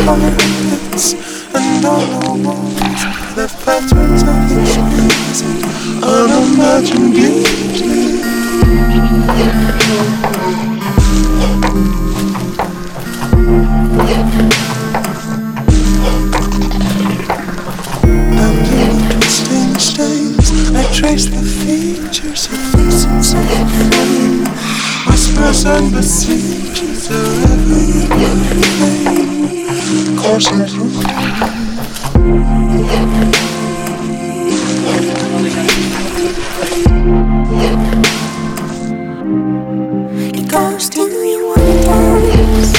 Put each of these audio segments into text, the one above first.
carpets and on the walls, the patterns of the trees, unimagined beauty. Under the twisting stains, I trace the features of innocence of flame. Whispers and beseeches are every coursing through. It goes, do you wanna dance?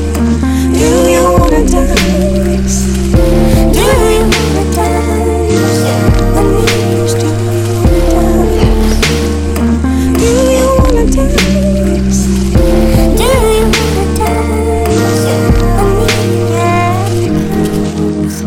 Do you wanna dance? Do you wanna dance? When we used to dance. Do you wanna dance? Do you wanna dance? When we dance.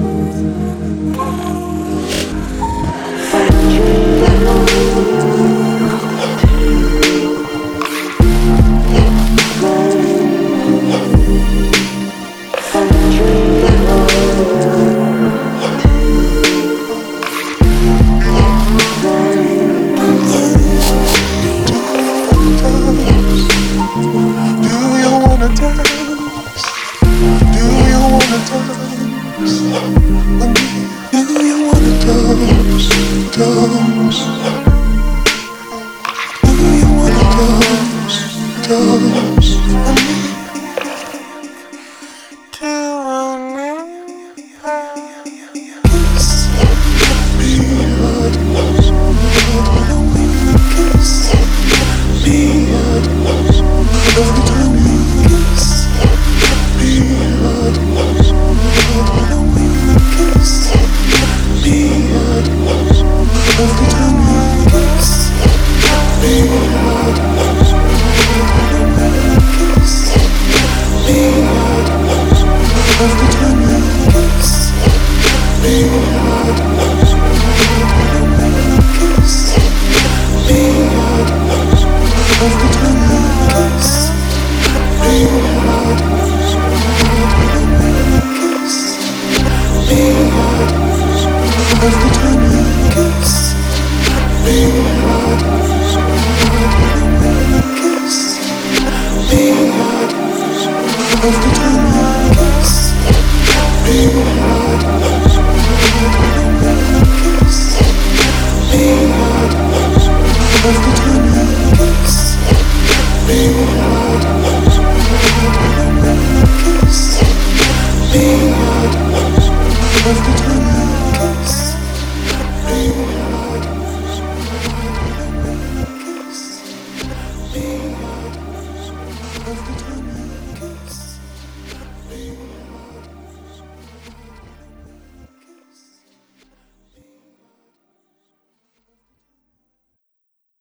Every time we kiss,